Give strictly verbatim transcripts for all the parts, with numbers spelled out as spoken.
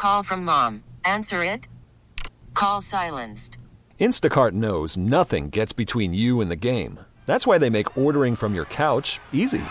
Call from mom. Answer it. Call silenced. Instacart knows nothing gets between you and the game. That's why they make ordering from your couch easy.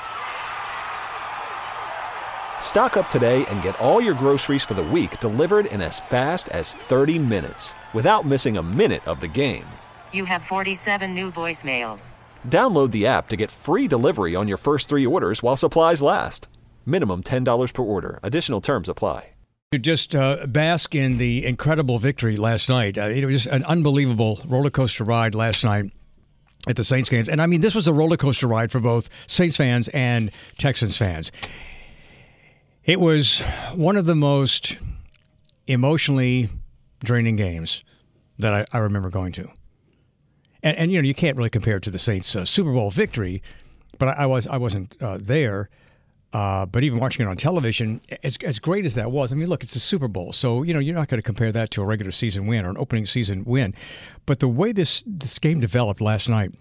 Stock up today and get all your groceries for the week delivered in as fast as thirty minutes without missing a minute of the game. You have forty-seven new voicemails. Download the app to get free delivery on your first three orders while supplies last. Minimum ten dollars per order. Additional terms apply. To just uh, bask in the incredible victory last night. Uh, it was just an unbelievable roller coaster ride last night at the Saints games. And I mean, this was a roller coaster ride for both Saints fans and Texans fans. It was one of the most emotionally draining games that I, I remember going to. And, and, you know, you can't really compare it to the Saints' uh, Super Bowl victory, but I, I, was, I wasn't uh, there. Uh, but even watching it on television, as as great as that was, I mean, look, it's a Super Bowl, so you know you're not going to compare that to a regular season win or an opening season win. But the way this this game developed last night,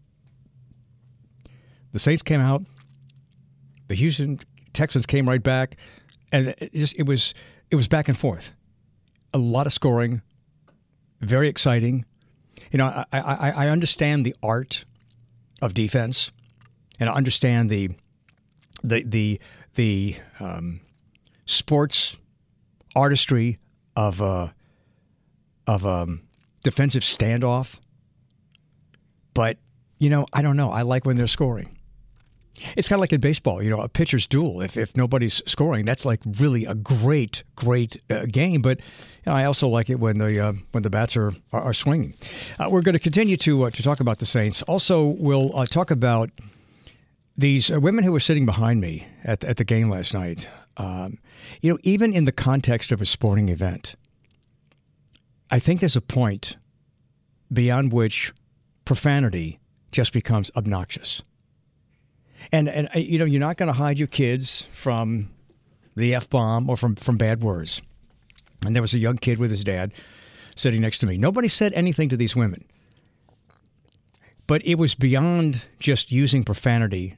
the Saints came out, the Houston Texans came right back, and it just it was it was back and forth, a lot of scoring, very exciting. You know, I I, I understand the art of defense, and I understand the. The the the um, sports artistry of a of a defensive standoff, but you know I don't know. I like when they're scoring. It's kind of like in baseball, you know, a pitcher's duel. If if nobody's scoring, that's like really a great great uh, game. But you know, I also like it when the uh, when the bats are are, are swinging. Uh, we're going to continue to uh, to talk about the Saints. Also, we'll uh, talk about. These uh, women who were sitting behind me at, at the game last night, um, you know, even in the context of a sporting event, I think there's a point beyond which profanity just becomes obnoxious. And, and you know, you're not going to hide your kids from the F-bomb or from, from bad words. And there was a young kid with his dad sitting next to me. Nobody said anything to these women. But it was beyond just using profanity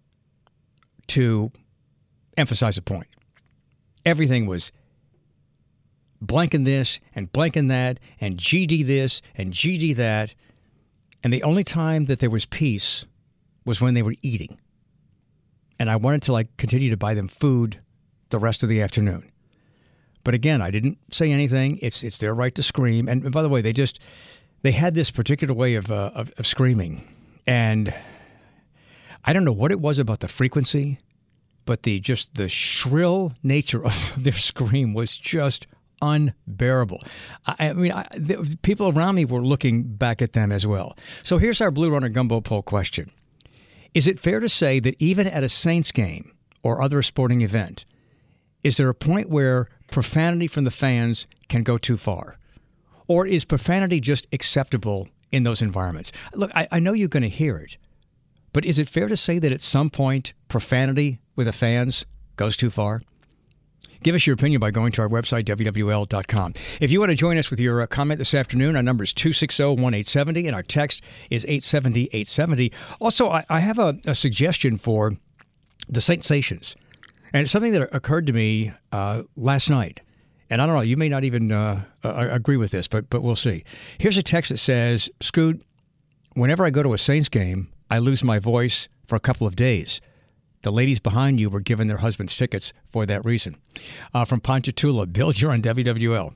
to emphasize a point. Everything was blanking this and blanking that and G D this and G D that. And the only time that there was peace was when they were eating. And I wanted to like continue to buy them food the rest of the afternoon. But again, I didn't say anything. It's it's their right to scream. And by the way, they just they had this particular way of uh, of, of screaming. And I don't know what it was about the frequency, but the just the shrill nature of their scream was just unbearable. I, I mean, I, the, people around me were looking back at them as well. So here's our Blue Runner Gumbo poll question. Is it fair to say that even at a Saints game or other sporting event, is there a point where profanity from the fans can go too far? Or is profanity just acceptable in those environments? Look, I, I know you're going to hear it, but is it fair to say that at some point profanity with the fans goes too far? Give us your opinion by going to our website, W W L dot com. If you want to join us with your uh, comment this afternoon, our number is two six zero, one eight seven zero, and our text is eight seven zero, eight seven zero. Also, I, I have a, a suggestion for the Saintsations, and it's something that occurred to me uh, last night. And I don't know, you may not even uh, uh, agree with this, but but we'll see. Here's a text that says, Scoot, whenever I go to a Saints game, I lose my voice for a couple of days. The ladies behind you were given their husbands tickets for that reason. Uh, from Ponchatoula, Bill, you're on W W L.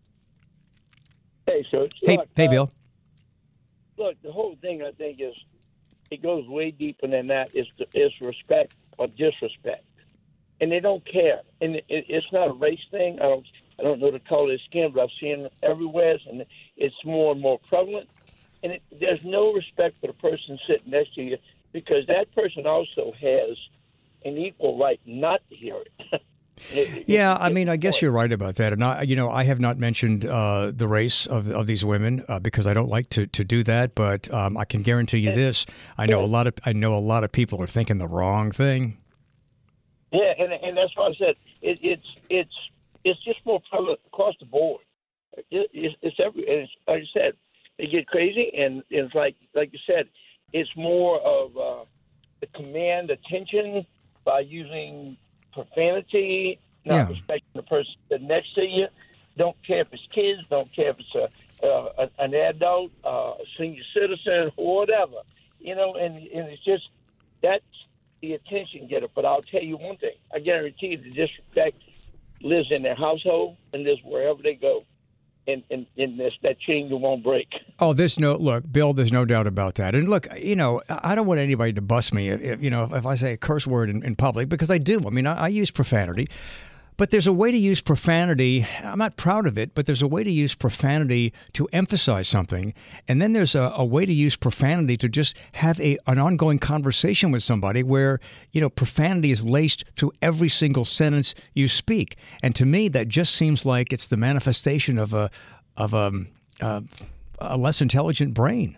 Hey, so Hey, look, hey, uh, Bill. Look, the whole thing, I think, is it goes way deeper than that. It's, it's respect or disrespect. And they don't care. And it, it's not a race thing. I don't I don't know the color of their skin, but I've seen it everywhere, and it's more and more prevalent. And it, there's no respect for the person sitting next to you, because that person also has an equal right not to hear it. it yeah, it, I mean, I guess you're right about that. And, I, you know, I have not mentioned uh, the race of, of these women uh, because I don't like to, to do that. But um, I can guarantee you this. I know a lot of I know a lot of people are thinking the wrong thing. Yeah, and and that's why I said it, it's it's it's just more prevalent across the board. It, it's, it's every it's, like I said, they get crazy, and it's like like you said, it's more of uh, the command attention by using profanity not Yeah. respecting the person sitting next to you. Don't care if it's kids. Don't care if it's a, uh, an adult, uh, a senior citizen, or whatever. You know, and, and it's just that's the attention getter. But I'll tell you one thing: I guarantee you, the disrespect lives in their household and lives wherever they go. And, and, and this, that chain you won't break. Oh, there's no look, Bill. There's no doubt about that. And look, you know, I don't want anybody to bust me. If, you know, if I say a curse word in, in public, because I do. I mean, I, I use profanity, but there's a way to use profanity. I'm not proud of it, but there's a way to use profanity to emphasize something, and then there's a, a way to use profanity to just have a an ongoing conversation with somebody where you know profanity is laced through every single sentence you speak. And to me, that just seems like it's the manifestation of a of a uh, a less intelligent brain.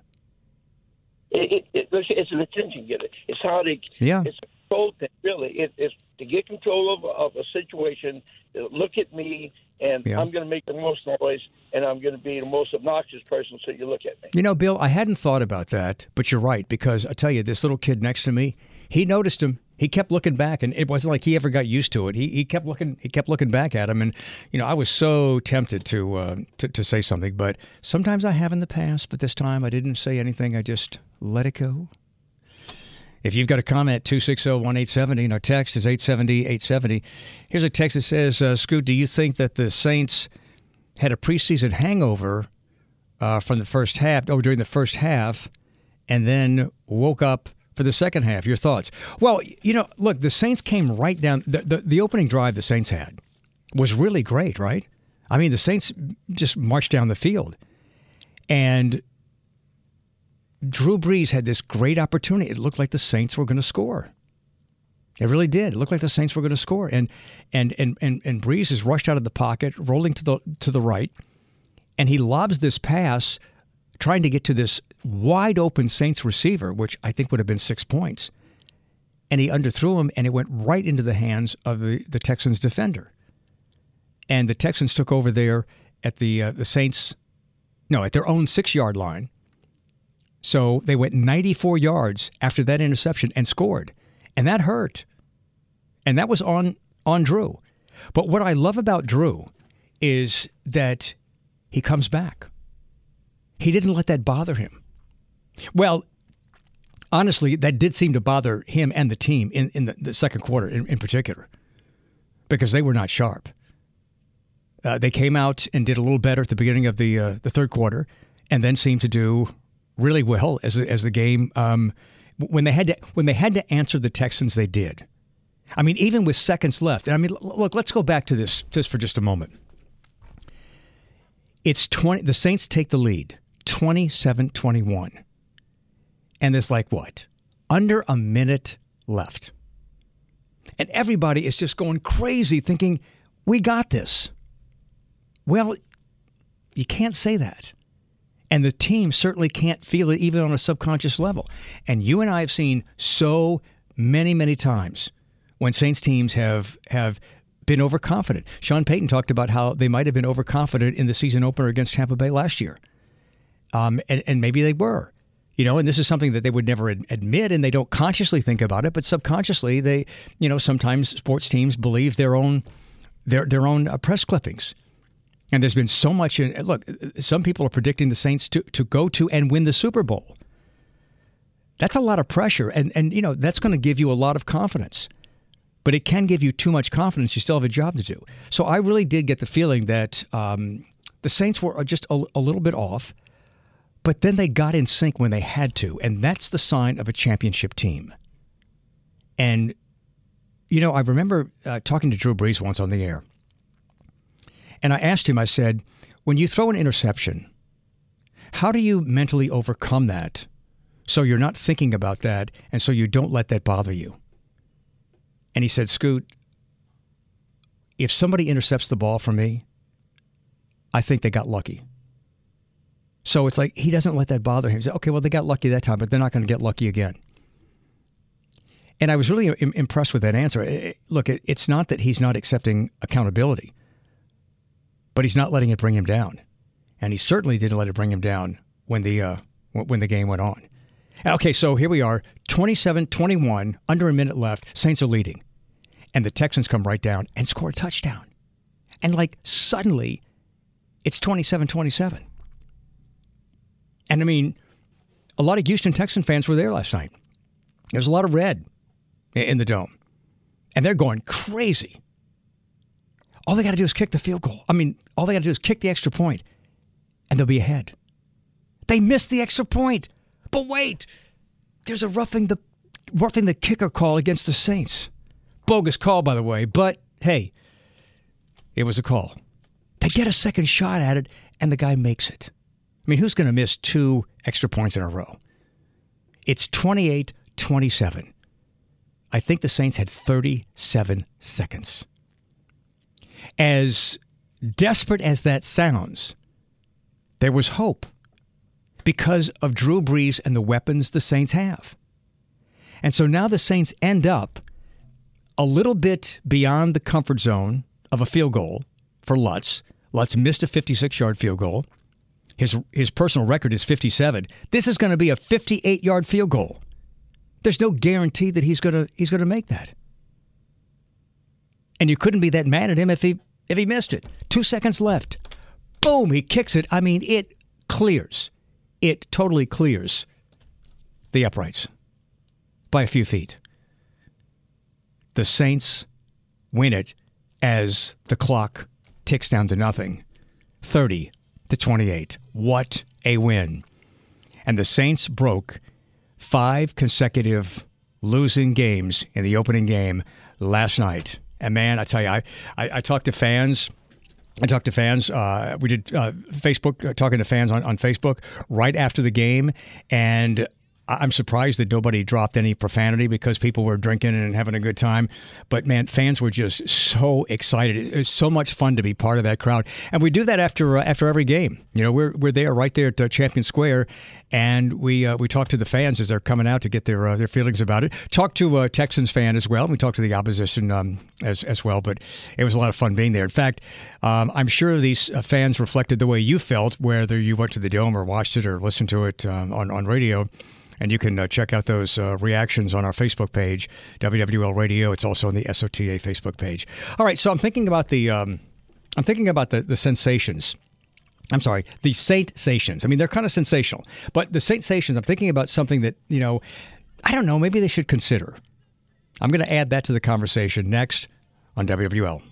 It, it, it, it's an attention getter. It's how they. Yeah. It's a control thing, really. It, it's to get control of, of a situation. Look at me, and Yeah. I'm going to make the most noise, and I'm going to be the most obnoxious person. So you look at me. You know, Bill, I hadn't thought about that, but you're right, because I tell you, this little kid next to me, he noticed him. He kept looking back, and it wasn't like he ever got used to it. He he kept looking. He kept looking back at him, and you know, I was so tempted to uh, to, to say something, but sometimes I have in the past. But this time, I didn't say anything. I just let it go. If you've got a comment, two six zero, one eight seven zero, and our text is eight seven zero, eight seven zero. Here's a text that says, uh, Scoot, do you think that the Saints had a preseason hangover uh, from the first half, or during the first half, and then woke up for the second half? Your thoughts? Well, you know, look, the Saints came right down. The, the, the opening drive the Saints had was really great, right? I mean, the Saints just marched down the field. And Drew Brees had this great opportunity. It looked like the Saints were going to score. It really did. It looked like the Saints were going to score. And and and and and Brees is rushed out of the pocket, rolling to the to the right, and he lobs this pass, trying to get to this wide open Saints receiver, which I think would have been six points. And he underthrew him, and it went right into the hands of the, the Texans defender. And the Texans took over there at the uh, the Saints, no, at their own six-yard line. So they went ninety-four yards after that interception and scored. And that hurt. And that was on, on Drew. But what I love about Drew is that he comes back. He didn't let that bother him. Well, honestly, that did seem to bother him and the team in, in the, the second quarter in, in particular, because they were not sharp. Uh, they came out and did a little better at the beginning of the uh, the third quarter, and then seemed to do really well as the, as the game um, when they had to when they had to answer the Texans. They did. I mean, even with seconds left. And I mean, look, let's go back to this just for just a moment. It's twenty. The Saints take the lead, twenty-seven twenty-one, and there's like what, under a minute left, and everybody is just going crazy, thinking we got this. Well, you can't say that. And the team certainly can't feel it even on a subconscious level. And you and I have seen so many, many times when Saints teams have have been overconfident. Sean Payton talked about how they might have been overconfident in the season opener against Tampa Bay last year. Um, and, and maybe they were. You know, and this is something that they would never ad- admit, and they don't consciously think about it, but subconsciously they, you know, sometimes sports teams believe their own their their own uh, press clippings. And there's been so much in look, some people are predicting the Saints to, to go to and win the Super Bowl. That's a lot of pressure, and and you know, that's going to give you a lot of confidence. But it can give you too much confidence. You still have a job to do. So I really did get the feeling that um, the Saints were just a, a little bit off, but then they got in sync when they had to, and that's the sign of a championship team. And, you know, I remember uh, talking to Drew Brees once on the air, and I asked him, I said, when you throw an interception, how do you mentally overcome that so you're not thinking about that and so you don't let that bother you? And he said, Scoot, if somebody intercepts the ball from me, I think they got lucky. So it's like he doesn't let that bother him. He said, okay, well, they got lucky that time, but they're not going to get lucky again. And I was really im- impressed with that answer. It, look, it, it's not that he's not accepting accountability, but he's not letting it bring him down. And he certainly didn't let it bring him down when the uh, when the game went on. Okay, so here we are, twenty-seven twenty-one, under a minute left. Saints are leading. and the Texans come right down and score a touchdown. And, like, suddenly, it's twenty-seven twenty-seven. And, I mean, a lot of Houston Texan fans were there last night. There's a lot of red in the Dome. And they're going crazy. All they got to do is kick the field goal. I mean, all they got to do is kick the extra point, and they'll be ahead. They missed the extra point. But wait, there's a roughing the roughing the kicker call against the Saints. Bogus call, by the way, but hey, it was a call. They get a second shot at it, and the guy makes it. I mean, who's going to miss two extra points in a row? It's twenty-eight twenty-seven. I think the Saints had thirty-seven seconds. As desperate as that sounds, there was hope because of Drew Brees and the weapons the Saints have. And so now the Saints end up a little bit beyond the comfort zone of a field goal for Lutz. Lutz missed a fifty-six-yard field goal. His his personal record is fifty-seven. This is going to be a fifty-eight-yard field goal. There's no guarantee that he's going to he's going to make that. And you couldn't be that mad at him if he if he missed it. Two seconds left. Boom, he kicks it. I mean, it clears. It totally clears the uprights by a few feet. The Saints win it as the clock ticks down to nothing. thirty to twenty-eight. What a win. And the Saints broke five consecutive losing games in the opening game last night. And man, I tell you, I, I, I talked to fans. I talked to fans. Uh, we did uh, Facebook, uh, talking to fans on, on Facebook right after the game. And I'm surprised that nobody dropped any profanity because people were drinking and having a good time. But, man, fans were just so excited. It was so much fun to be part of that crowd. And we do that after uh, after every game. You know, we're we're there right there at uh, Champion Square, and we uh, we talk to the fans as they're coming out to get their uh, their feelings about it. Talk to a Texans fan as well. We talked to the opposition um, as as well. But it was a lot of fun being there. In fact, um, I'm sure these uh, fans reflected the way you felt, whether you went to the Dome or watched it or listened to it um, on, on radio. And you can uh, check out those uh, reactions on our Facebook page, W W L Radio. It's also on the S O T A Facebook page. All right, so I'm thinking about the um, I'm thinking about the, the sensations. I'm sorry, the Saint-sations. I mean, they're kind of sensational, but the Saint-sations. I'm thinking about something that, you know, I don't know. Maybe they should consider. I'm going to add that to the conversation next on W W L.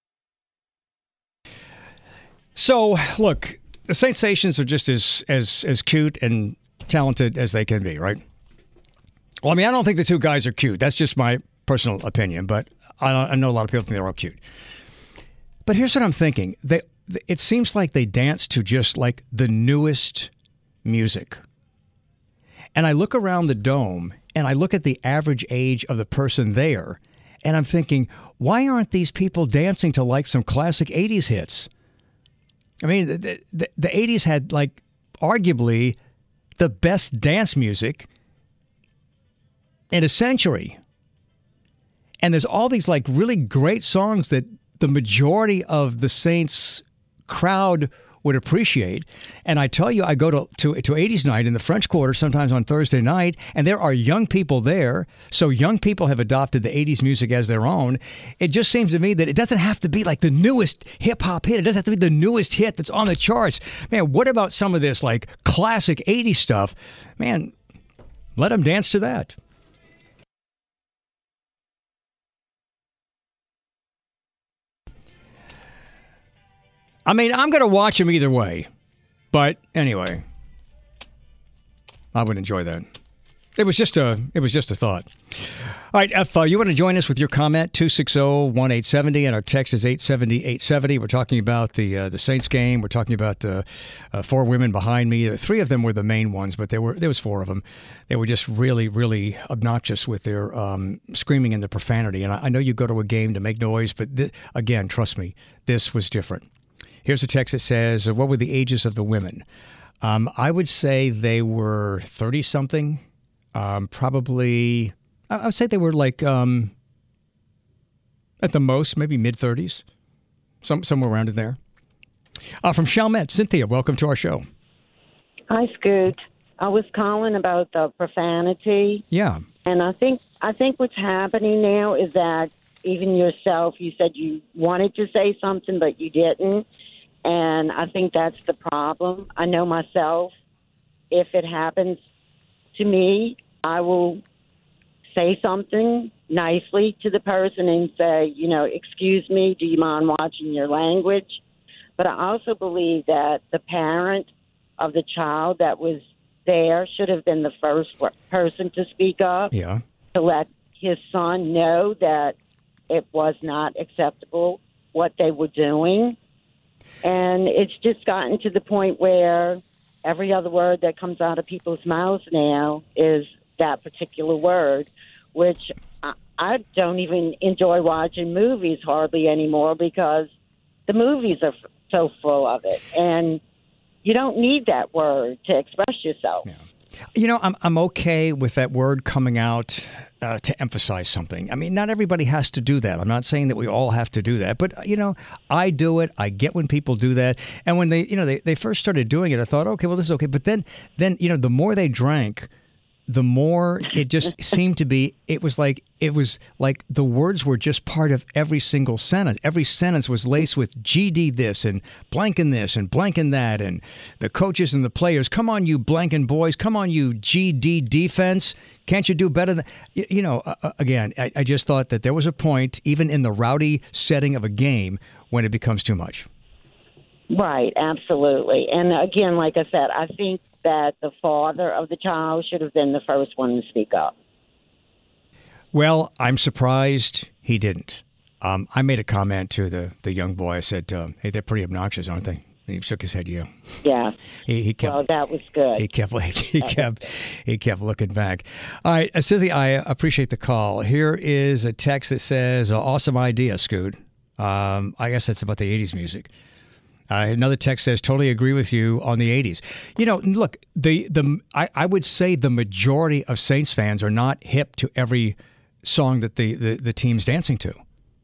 So, look, the Saint-sations are just as as as cute and talented as they can be, right? Well, I mean, I don't think the two guys are cute. That's just my personal opinion, but I, I know a lot of people think they're all cute. But here's what I'm thinking. They, it seems like they dance to just like the newest music. And I look around the Dome and I look at the average age of the person there, and I'm thinking, why aren't these people dancing to like some classic eighties hits? I mean, the, the, the eighties had like arguably the best dance music in a century. And there's all these like really great songs that the majority of the Saints crowd would appreciate. And I tell you, I go to, to, to eighties night in the French Quarter sometimes on Thursday night, and there are young people there. So young people have adopted the eighties music as their own. It just seems to me that it doesn't have to be like the newest hip-hop hit. It doesn't have to be the newest hit that's on the charts. Man, what about some of this like classic eighties stuff? Man, let them dance to that. I mean, I'm going to watch them either way. But anyway, I would enjoy that. It was just a it was just a thought. All right, if uh, you want to join us with your comment, two six zero, one eight seven zero, and our text is eight seven zero, eight seven zero. We're talking about the uh, the Saints game. We're talking about the uh, four women behind me. Three of them were the main ones, but there were there was four of them. They were just really, really obnoxious with their um, screaming and the profanity. And I, I know you go to a game to make noise, but th- again, trust me, this was different. Here's a text that says, what were the ages of the women? Um, I would say they were thirty-something, um, probably, I would say they were like, um, at the most, maybe mid-thirties, some, somewhere around in there. Uh, from Chalmette, Cynthia, welcome to our show. Hi, Scoot. I was calling about the profanity. Yeah. And I think I think what's happening now is that even yourself, you said you wanted to say something, but you didn't. And I think that's the problem. I know myself, if it happens to me, I will say something nicely to the person and say, you know, excuse me, do you mind watching your language? But I also believe that the parent of the child that was there should have been the first person to speak up, Yeah. to let his son know that it was not acceptable what they were doing. And it's just gotten to the point where every other word that comes out of people's mouths now is that particular word, which I, I don't even enjoy watching movies hardly anymore because the movies are f- so full of it. And you don't need that word to express yourself. Yeah. You know, I'm I'm okay with that word coming out uh, to emphasize something. I mean, not everybody has to do that. I'm not saying that we all have to do that, but you know, I do it. I get when people do that, and when they, you know, they, they first started doing it, I thought, okay, well, this is okay. But then, then you know, the more they drank, the more it just seemed to be, it was like, it was like the words were just part of every single sentence. Every sentence was laced with G D this and blanking this and blanking that. And the coaches and the players, come on, you blanking boys. Come on, you G D defense. Can't you do better than, you, you know, uh, again, I, I just thought that there was a point, even in the rowdy setting of a game, when it becomes too much. Right, absolutely. And again, like I said, I think that the father of the child should have been the first one to speak up. Well, I'm surprised he didn't. Um, I made a comment to the, the young boy. I said, um, hey, they're pretty obnoxious, aren't they? And he shook his head, yeah. Yeah. He, he kept, well, that was good. He kept, he kept, he kept looking back. All right, uh, Cynthia, I appreciate the call. Here is a text that says, awesome idea, Scoot. Um, I guess that's about the eighties music. Uh, another text says, totally agree with you on the eighties. You know, look, the the I, I would say the majority of Saints fans are not hip to every song that the, the, the team's dancing to.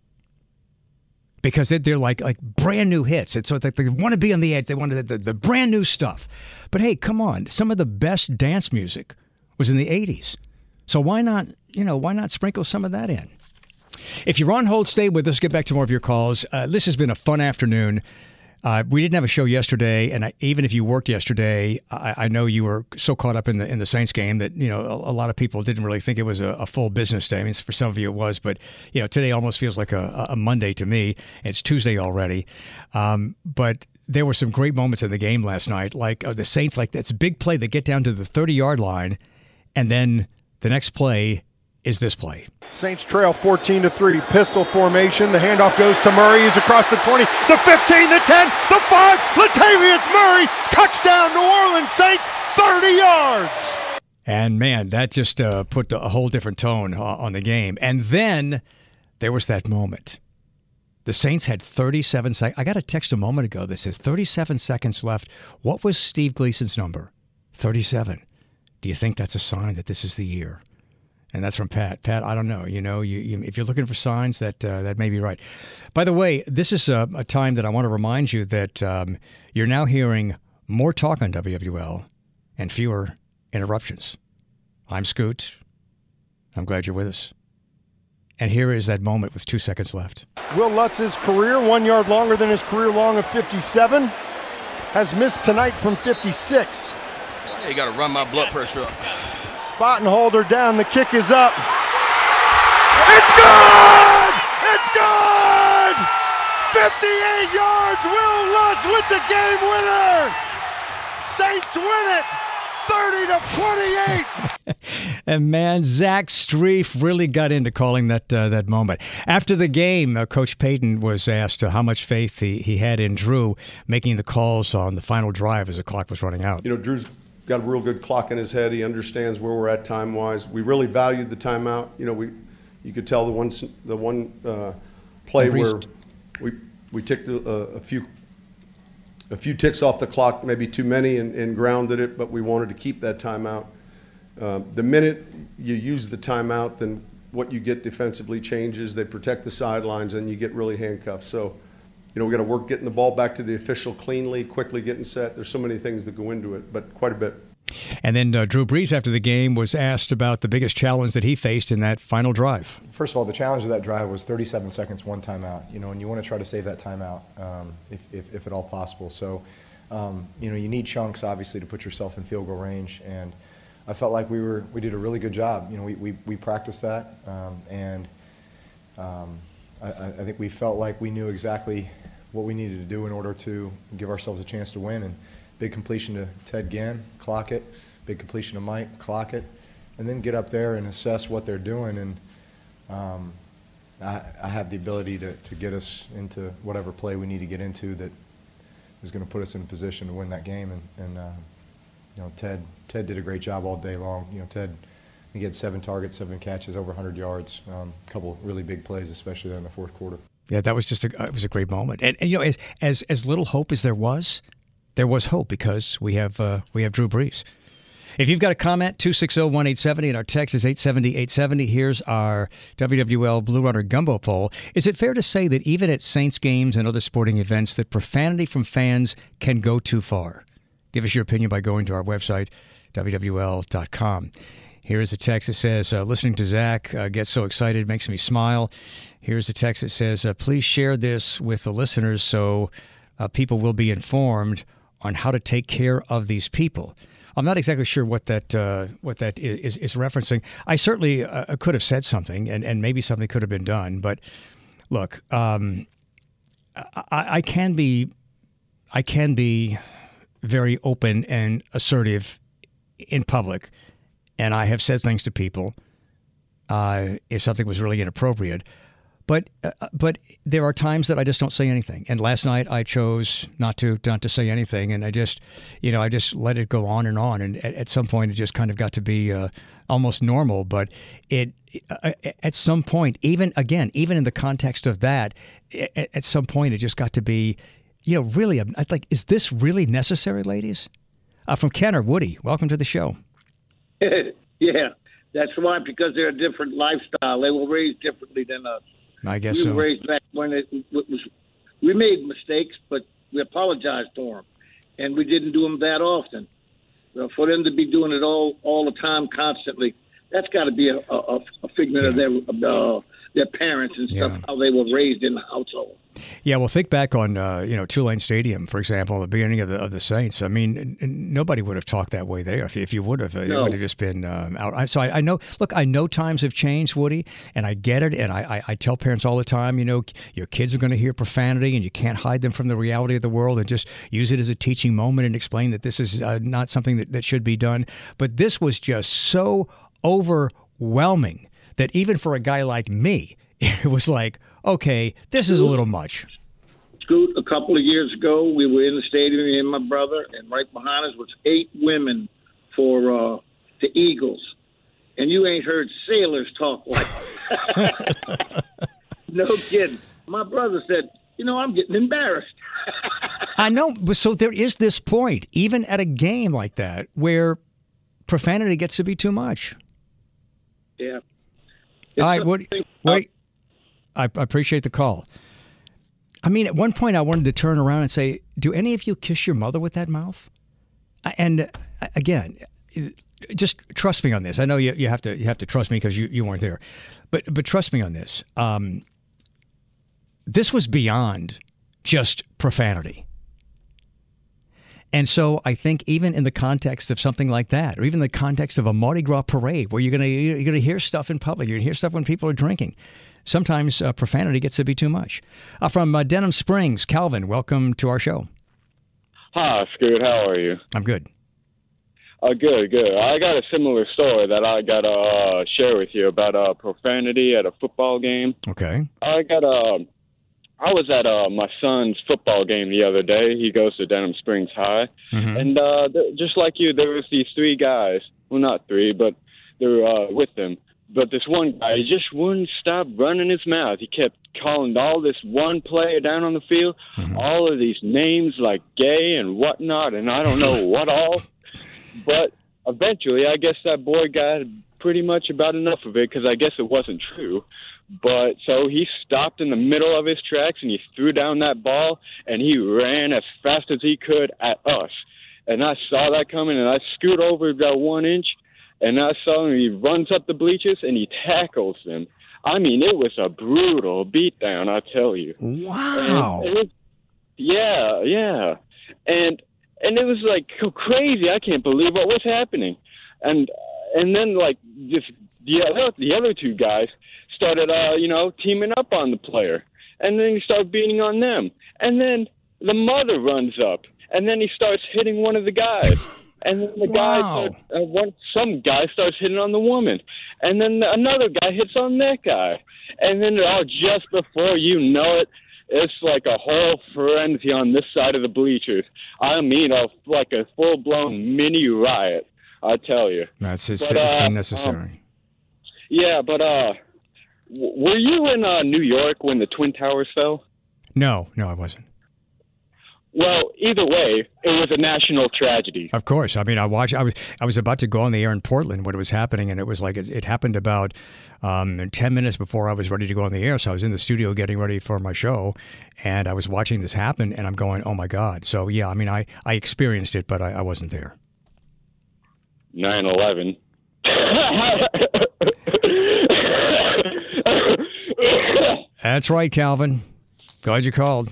Because they're, they're like like brand new hits. It's sort of like they want to be on the edge. They want the, the, the brand new stuff. But hey, come on. Some of the best dance music was in the eighties. So why not, you know, why not sprinkle some of that in? If you're on hold, stay with us. Get back to more of your calls. Uh, this has been a fun afternoon. Uh, we didn't have a show yesterday, and I, even if you worked yesterday, I, I know you were so caught up in the in the Saints game that you know a, a lot of people didn't really think it was a, a full business day. I mean, for some of you it was, but you know today almost feels like a, a Monday to me. It's Tuesday already, um, but there were some great moments in the game last night, like uh, the Saints, like that's a big play. They get down to the thirty-yard line, and then the next play is this play. Saints trail fourteen to three, pistol formation. The handoff goes to Murray. He's across the twenty, the fifteen, the ten, the five. Latavius Murray, touchdown, New Orleans Saints, thirty yards. And man, that just uh, put a whole different tone uh, on the game. And then there was that moment. The Saints had thirty-seven seconds. I got a text a moment ago that says thirty-seven seconds left. What was Steve Gleason's number? thirty-seven. Do you think that's a sign that this is the year? And that's from Pat. Pat, I don't know. You know, you, you, if you're looking for signs, that uh, that may be right. By the way, this is a, a time that I want to remind you that um, you're now hearing more talk on W W L and fewer interruptions. I'm Scoot. I'm glad you're with us. And here is that moment with two seconds left. Will Lutz's career, one yard longer than his career long of fifty-seven, has missed tonight from fifty-six. You got to run my blood pressure up. Spot and holder down. The kick is up. It's good! It's good! fifty-eight yards. Will Lutz with the game winner. Saints win it. thirty to twenty-eight. And man, Zach Strief really got into calling that uh, that moment. After the game, uh, Coach Payton was asked uh, how much faith he, he had in Drew making the calls on the final drive as the clock was running out. You know, Drew's got a real good clock in his head. He understands where we're at time-wise. We really valued the timeout. You know, we you could tell the one the one uh, play where we we ticked a, a few a few ticks off the clock, maybe too many, and, and grounded it. But we wanted to keep that timeout. Uh, the minute you use the timeout, then what you get defensively changes. They protect the sidelines, and you get really handcuffed. So, you know, we got to work getting the ball back to the official cleanly, quickly getting set. There's so many things that go into it, but quite a bit. And then uh, Drew Brees, after the game, was asked about the biggest challenge that he faced in that final drive. First of all, the challenge of that drive was thirty-seven seconds, one timeout. You know, and you want to try to save that timeout um, if, if, if at all possible. So, um, you know, you need chunks, obviously, to put yourself in field goal range. And I felt like we were we did a really good job. You know, we, we, we practiced that, um, and um, I, I think we felt like we knew exactly what we needed to do in order to give ourselves a chance to win. And big completion to Ted Ginn, clock it. Big completion to Mike, clock it. And then get up there and assess what they're doing. And um, I, I have the ability to, to get us into whatever play we need to get into that is going to put us in a position to win that game. And, and uh, you know, Ted Ted did a great job all day long. You know, Ted, he had seven targets, seven catches, over one hundred yards, um, a couple really big plays, especially there in the fourth quarter. Yeah, that was just a, it was a great moment. And, and you know, as, as as little hope as there was, there was hope because we have uh, we have Drew Brees. If you've got a comment, two six zero, one eight seven zero, and our text is eight seven zero, eight seven zero. Here's our W W L Blue Runner Gumbo poll. Is it fair to say that even at Saints games and other sporting events that profanity from fans can go too far? Give us your opinion by going to our website, W W L dot com. Here's a text that says, uh, listening to Zach uh, get so excited, makes me smile. Here's a text that says, uh, please share this with the listeners so uh, people will be informed on how to take care of these people. I'm not exactly sure what that uh, what that is, is referencing. I certainly uh, could have said something, and, and maybe something could have been done. But look, um, I, I can be I can be very open and assertive in public, and I have said things to people uh, if something was really inappropriate. But uh, but there are times that I just don't say anything. And last night I chose not to not to say anything, and I just, you know, I just let it go on and on. And at, at some point, it just kind of got to be uh, almost normal. But it uh, at some point, even again, even in the context of that, at, at some point, it just got to be, you know, really. I like, is this really necessary, ladies? Uh, from Kenner, Woody, welcome to the show. Yeah, that's why, because they're a different lifestyle. They were raised differently than us. I guess we so. were raised back when it was. We made mistakes, but we apologized for them, and we didn't do them that often. So for them to be doing it all all the time, constantly, that's got to be a, a, a figment yeah. of their of the, their parents and stuff, yeah. how they were raised in the household. Yeah, well, think back on uh, you know Tulane Stadium, for example, at the beginning of the of the Saints. I mean, n- n- nobody would have talked that way there. If you, if you would have, no. it would have just been um, out. I, so I, I know. Look, I know times have changed, Woody, and I get it. And I, I, I tell parents all the time, you know, your kids are going to hear profanity, and you can't hide them from the reality of the world, and just use it as a teaching moment and explain that this is uh, not something that, that should be done. But this was just so overwhelming that even for a guy like me, it was like, okay, this is a little much. Scoot, a couple of years ago, we were in the stadium, me and my brother, and right behind us was eight women for uh, the Eagles. And you ain't heard sailors talk like that. No kidding. My brother said, you know, I'm getting embarrassed. I know. So there is this point, even at a game like that, where profanity gets to be too much. Yeah. All right, what, what, I appreciate the call. I mean, at one point I wanted to turn around and say, do any of you kiss your mother with that mouth? And again, just trust me on this. I know you, you have to you have to trust me because you, you weren't there. But but trust me on this. Um, this was beyond just profanity. And so I think even in the context of something like that, or even the context of a Mardi Gras parade where you're going to you're going to hear stuff in public, you're going to hear stuff when people are drinking, sometimes uh, profanity gets to be too much. Uh, from uh, Denham Springs, Calvin, welcome to our show. Hi, Scoot. How are you? I'm good. Uh, good, good. I got a similar story that I got to uh, share with you about uh, profanity at a football game. Okay. I got a... I was at uh, my son's football game the other day. He goes to Denham Springs High. Mm-hmm. And uh, th- just like you, there was these three guys. Well, not three, but they were uh, with them. But this one guy, he just wouldn't stop running his mouth. He kept calling all this one player down on the field, mm-hmm. all of these names like gay and whatnot, and I don't know what all. But eventually, I guess that boy got pretty much about enough of it because I guess it wasn't true. But so he stopped in the middle of his tracks and he threw down that ball and he ran as fast as he could at us. and I saw that coming, and I scoot over about one inch, and I saw him. He runs up the bleachers and he tackles them. I mean, it was a brutal beatdown, I tell you. Wow. And it was, yeah, yeah, and and it was like crazy. I can't believe what was happening, and and then like this, the other the other two guys started, uh, you know, teaming up on the player, and then he started beating on them, and then the mother runs up, and then he starts hitting one of the guys. And then the guy, wow. starts, uh, one, some guy starts hitting on the woman. And then another guy hits on that guy. And then oh, just before you know it, it's like a whole frenzy on this side of the bleachers. I mean, a, like a full-blown mini riot, I tell you. That's it's, but, it's uh, unnecessary. Um, yeah, but uh, w- were you in uh, New York when the Twin Towers fell? No, no, I wasn't. Well, either way, it was a national tragedy. Of course. I mean, I watched. I was. I was about to go on the air in Portland when it was happening, and it was like it, it happened about um, ten minutes before I was ready to go on the air. So I was in the studio getting ready for my show, and I was watching this happen, and I'm going, "Oh my God!" So yeah, I mean, I, I experienced it, but I, I wasn't there. nine eleven That's right, Calvin. Glad you called.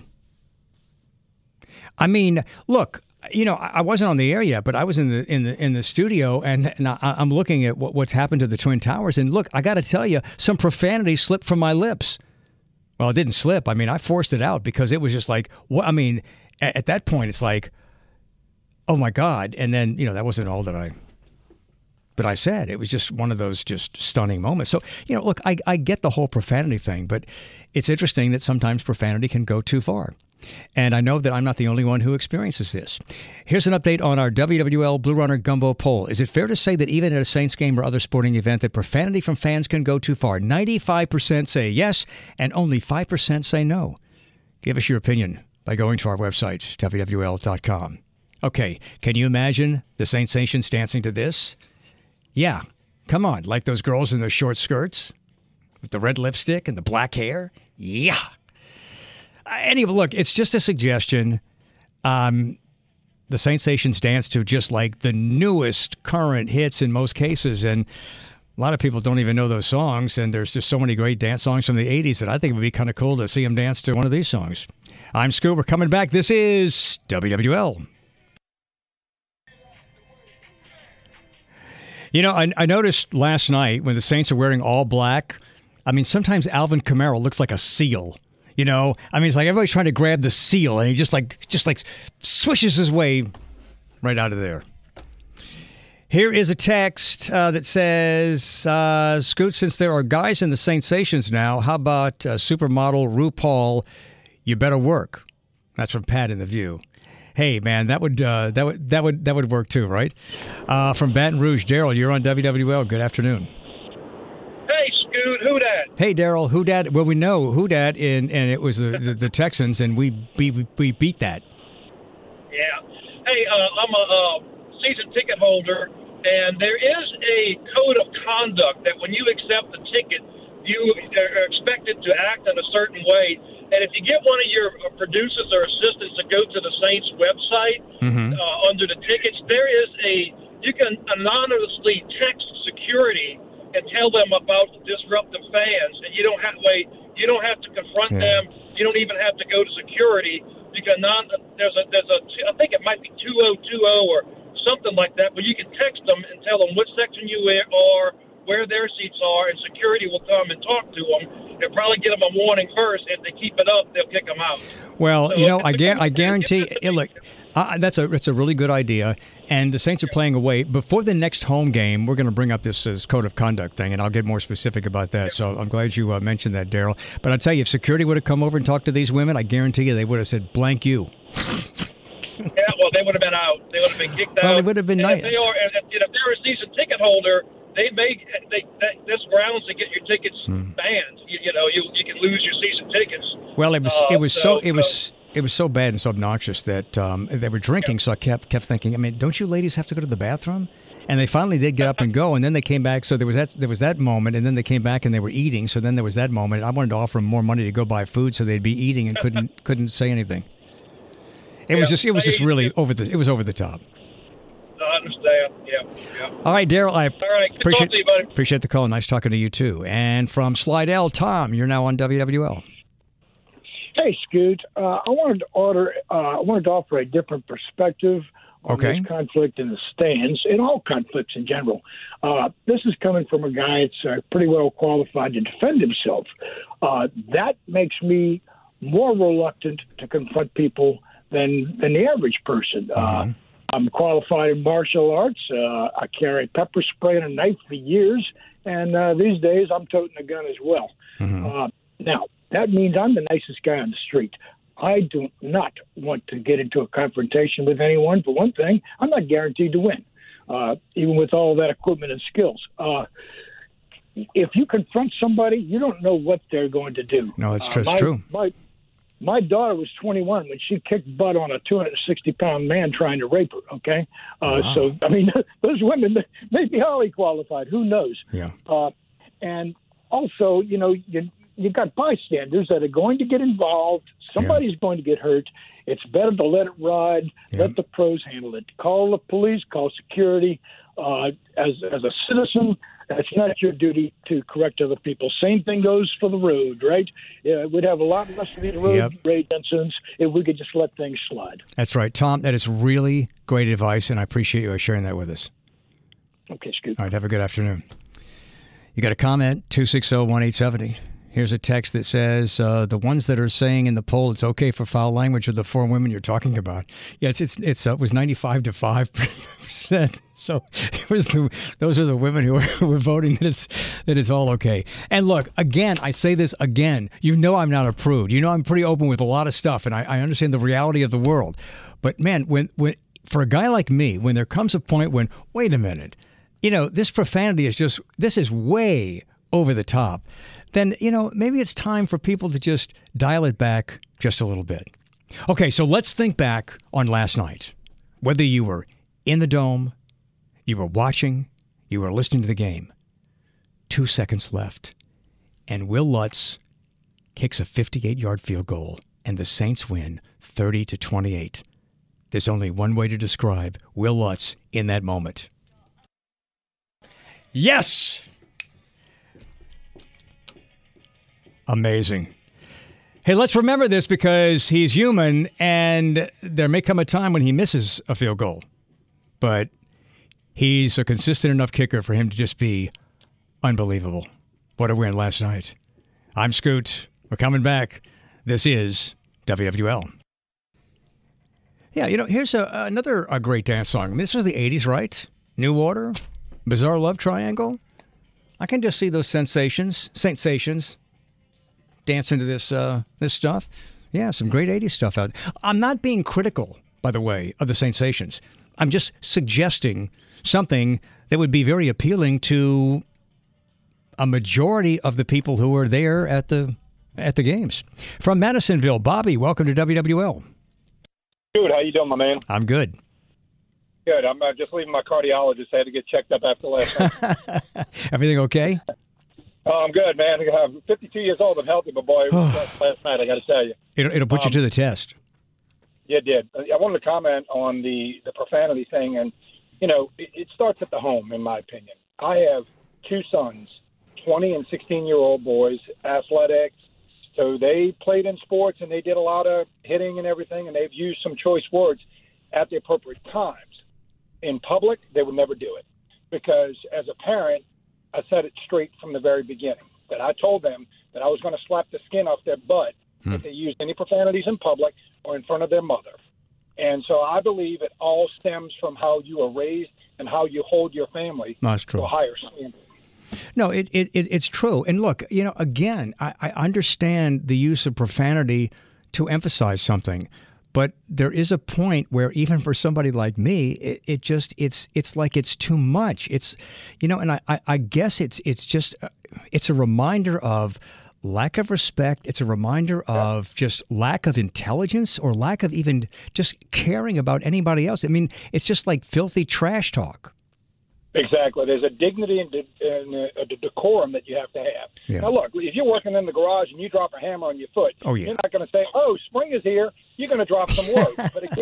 I mean, look, you know, I wasn't on the air yet, but I was in the in the in the studio, and, and I, I'm looking at what, what's happened to the Twin Towers. And look, I got to tell you, some profanity slipped from my lips. Well, it didn't slip. I mean, I forced it out because it was just like, what? I mean, at, at that point, it's like, oh my God! And then you know, that wasn't all that I that I said. It was just one of those just stunning moments. So you know, look, I I get the whole profanity thing, but it's interesting that sometimes profanity can go too far. And I know that I'm not the only one who experiences this. Here's an update on our W W L Blue Runner Gumbo poll. Is it fair to say that even at a Saints game or other sporting event that profanity from fans can go too far? ninety-five percent say yes, and only five percent say no. Give us your opinion by going to our website, W W L dot com. Okay, can you imagine the Saints Nations dancing to this? Yeah, come on, like those girls in those short skirts with the red lipstick and the black hair? Yeah. Anyway, look, it's just a suggestion. Um, the Saints Nations dance to just like the newest current hits in most cases. And a lot of people don't even know those songs. And there's just so many great dance songs from the eighties that I think it would be kind of cool to see them dance to one of these songs. I'm Scoop. We're coming back. This is W W L. You know, I, I noticed last night when the Saints are wearing all black, I mean, sometimes Alvin Kamara looks like a seal. You know, I mean, it's like everybody's trying to grab the seal, and he just like just like swishes his way right out of there. Here is a text uh, that says, uh, Scoot, since there are guys in the Saints Nations now, how about uh, supermodel RuPaul, you better work? That's from Pat in the View. Hey, man, that would uh, that would that would that would work too, right? Uh, from Baton Rouge, Daryl, you're on W W L. Good afternoon. Hey, Scoot, who dat? Hey, Daryl, who dat? Well, we know who dat, and and it was the, the, the Texans, and we we we beat that. Yeah. Hey, uh, I'm a uh, season ticket holder, and there is a code of conduct that when you accept the ticket, you are expected to act in a certain way. And if you get one of your producers or assistants to go to the Saints website mm-hmm. uh, under the tickets, there is a you can anonymously text security and tell them about disruptive fans, and you don't have wait. You don't have to confront yeah. them. You don't even have to go to security. You can non. There's a there's a I think it might be two oh two oh or something like that. But you can text them and tell them what section you are, where their seats are, and security will come and talk to them. They'll probably get them a warning first. If they keep it up, they'll kick them out. Well, so you know, I, gar- I guarantee. It, look, uh, that's a that's a really good idea. And the Saints are playing away. Before the next home game, we're going to bring up this, this code of conduct thing, and I'll get more specific about that. So I'm glad you uh, mentioned that, Daryl. But I'll tell you, if security would have come over and talked to these women, I guarantee you they would have said, blank you. Yeah, well, they would have been out. They would have been kicked out. Well, they would have been nice. If they are, and if they're a season ticket holder, they may they, they this grounds to get your tickets hmm. banned. You, you know, you you can lose your season tickets. Well, it was uh, it was so, so it was. So, It was so bad and so obnoxious that um, they were drinking, so I kept kept thinking, I mean, don't you ladies have to go to the bathroom? And they finally did get up and go, and then they came back. So there was that there was that moment, and then they came back and they were eating. So then there was that moment. I wanted to offer them more money to go buy food, so they'd be eating and couldn't couldn't say anything. It yeah, was just it was just really over the it was over the top. Yeah. All right, Daryl, I All right. Good appreciate, talking to you, buddy. appreciate the call. Nice talking to you, too. And from Slidell, Tom, you're now on W W L. Hey, Scoot. Uh, I wanted to order. Uh, I wanted to offer a different perspective on Okay. this conflict in the stands, and all conflicts in general. Uh, this is coming from a guy that's uh, pretty well qualified to defend himself. Uh, that makes me more reluctant to confront people than than the average person. Uh, I'm qualified in martial arts. Uh, I carry pepper spray and a knife for years, and uh, these days I'm toting a gun as well. Uh, now, that means I'm the nicest guy on the street. I do not want to get into a confrontation with anyone. For one thing, I'm not guaranteed to win, uh, even with all that equipment and skills. Uh, if you confront somebody, you don't know what they're going to do. No, it's Uh, just my, true. My, my daughter was twenty-one when she kicked butt on a two hundred sixty pound man trying to rape her, okay? Uh, Wow. So, I mean, those women may be highly qualified. Who knows? Yeah. Uh, and also, you know, you, you got bystanders that are going to get involved. Somebody's going to get hurt. It's better to let it ride. Let the pros handle it. Call the police. Call security. Uh, as as a citizen, that's not your duty to correct other people. Same thing goes for the road, right? Yeah, we'd have a lot less of these road Yep. rage incidents if we could just let things slide. That's right. Tom, that is really great advice, and I appreciate you sharing that with us. Okay, Scoot. All right, have a good afternoon. You got a comment? two six zero, one eight seven zero. Here's a text that says, uh, the ones that are saying in the poll it's okay for foul language are the four women you're talking about. Yeah, it's, it's, it's uh, it was ninety-five to five percent. So it was the, those are the women who are, who are voting that it's, that it's all okay. And look, again, I say this again. You know I'm not a prude. You know I'm pretty open with a lot of stuff, and I, I understand the reality of the world. But, man, when when for a guy like me, when there comes a point when, wait a minute, you know, this profanity is just, this is way over the top, then, you know, maybe it's time for people to just dial it back just a little bit. Okay, so let's think back on last night. Whether you were in the Dome, you were watching, you were listening to the game. Two seconds left, and Will Lutz kicks a fifty-eight-yard field goal, and the Saints win thirty to twenty-eight. There's only one way to describe Will Lutz in that moment. Yes! Amazing. Hey, let's remember this because he's human, and there may come a time when he misses a field goal. But he's a consistent enough kicker for him to just be unbelievable. What a win last night. I'm Scoot. We're coming back. This is W W L. Yeah, you know, here's a, another a great dance song. This was the eighties, right? New Order, Bizarre Love Triangle. I can just see those sensations, sensations, dancing to this uh, this stuff. Yeah, some great eighties stuff out. I'm not being critical, by the way, of the sensations. I'm just suggesting something that would be very appealing to a majority of the people who were there at the at the games. From Madisonville, Bobby, welcome to W W L. Good. How you doing, my man? I'm good. Good. I'm uh, just leaving my cardiologist. I had to get checked up after last night. Everything okay? Oh, I'm good, man. I'm fifty-two years old. I'm healthy, but boy, it was tough last night, I got to tell you. It'll, it'll put Um, you to the test. Yeah, it did. I wanted to comment on the, the profanity thing, and, you know, it, it starts at the home, in my opinion. I have two sons, twenty and sixteen-year-old boys, athletics, so they played in sports, and they did a lot of hitting and everything, and they've used some choice words at the appropriate times. In public, they would never do it, because as a parent, I said it straight from the very beginning, that I told them that I was going to slap the skin off their butt hmm. if they used any profanities in public or in front of their mother. And so I believe it all stems from how you are raised and how you hold your family That's to true. a higher standard. No, it, it, it it's true. And look, you know, again, I, I understand the use of profanity to emphasize something. But there is a point where even for somebody like me, it, it just it's it's like it's too much. It's, you know, and I, I, I guess it's it's just it's a reminder of lack of respect. It's a reminder of just lack of intelligence or lack of even just caring about anybody else. I mean, it's just like filthy trash talk. Exactly. There's a dignity and, de- and a, a decorum that you have to have. Yeah. Now, look, if you're working in the garage and you drop a hammer on your foot, Oh, yeah. you're not going to say, oh, spring is here, you're going to drop some work. But again,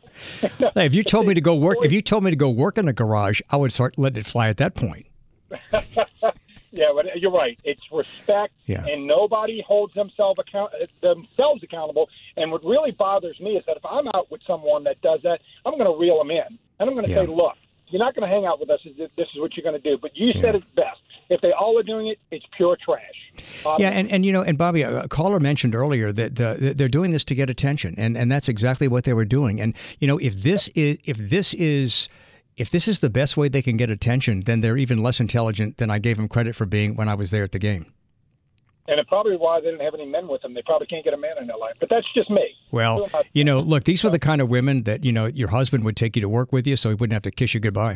Hey, if you told me to go work, if you told me to go work in a garage, I would start letting it fly at that point. Yeah, but you're right. It's respect, yeah. and nobody holds themselves account themselves accountable. And what really bothers me is that if I'm out with someone that does that, I'm going to reel them in, and I'm going to yeah. say, "Look, you're not going to hang out with us. This is what you're going to do." But you yeah. said it best. If they all are doing it, it's pure trash. Um, yeah, and, and you know, and Bobby, a caller mentioned earlier that uh, they're doing this to get attention, and, and that's exactly what they were doing. And you know, if this is if this is if this is the best way they can get attention, then they're even less intelligent than I gave them credit for being when I was there at the game. And it's probably why they didn't have any men with them. They probably can't get a man in their life. But that's just me. Well, you know, look, these were the kind of women that, you know, your husband would take you to work with you so he wouldn't have to kiss you goodbye.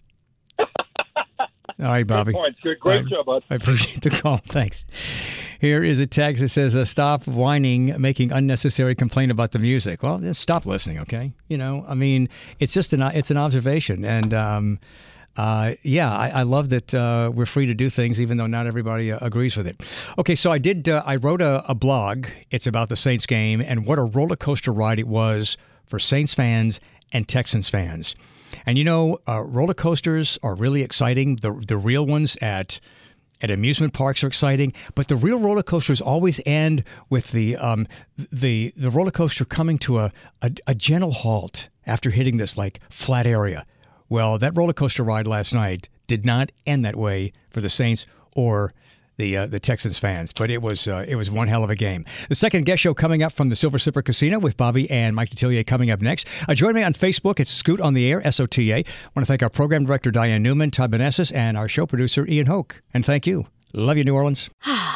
All right, Bobby. Good point. Good, great I, job, bud. I appreciate the call. Thanks. Here is a text that says, uh, stop whining, making unnecessary complaint about the music. Well, just stop listening, okay? You know, I mean, it's just an it's an observation. And, um, uh, yeah, I, I love that uh, we're free to do things, even though not everybody uh, agrees with it. Okay, so I did. Uh, I wrote a, a blog. It's about the Saints game and what a roller coaster ride it was for Saints fans and Texans fans. And, you know, uh, roller coasters are really exciting. The the real ones at at amusement parks are exciting. But the real roller coasters always end with the um, the the roller coaster coming to a, a, a gentle halt after hitting this, like, flat area. Well, that roller coaster ride last night did not end that way for the Saints or the uh, the Texans fans, but it was uh, it was one hell of a game. The second guest show coming up from the Silver Slipper Casino with Bobby and Mike Detillier coming up next. Uh, join me on Facebook. It's Scoot on the Air, S O T A. I want to thank our program director, Diane Newman, Todd Benessis, and our show producer, Ian Hoke. And thank you. Love you, New Orleans.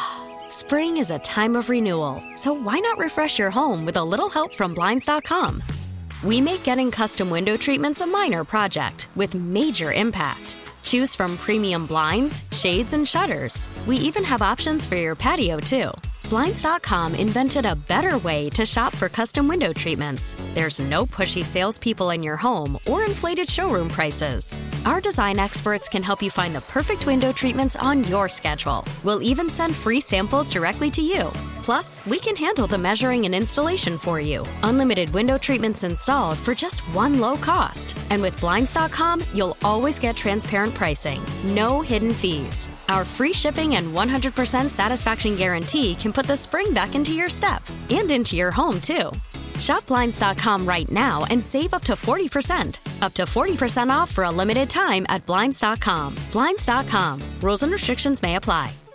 Spring is a time of renewal, so why not refresh your home with a little help from Blinds dot com? We make getting custom window treatments a minor project with major impact. Choose from premium blinds, shades, and shutters. We even have options for your patio, too. Blinds dot com invented a better way to shop for custom window treatments. There's no pushy salespeople in your home or inflated showroom prices. Our design experts can help you find the perfect window treatments on your schedule. We'll even send free samples directly to you. Plus, we can handle the measuring and installation for you. Unlimited window treatments installed for just one low cost. And with Blinds dot com, you'll always get transparent pricing. No hidden fees. Our free shipping and one hundred percent satisfaction guarantee can put the spring back into your step and into your home, too. Shop Blinds dot com right now and save up to forty percent. Up to forty percent off for a limited time at Blinds dot com. Blinds dot com. Rules and restrictions may apply.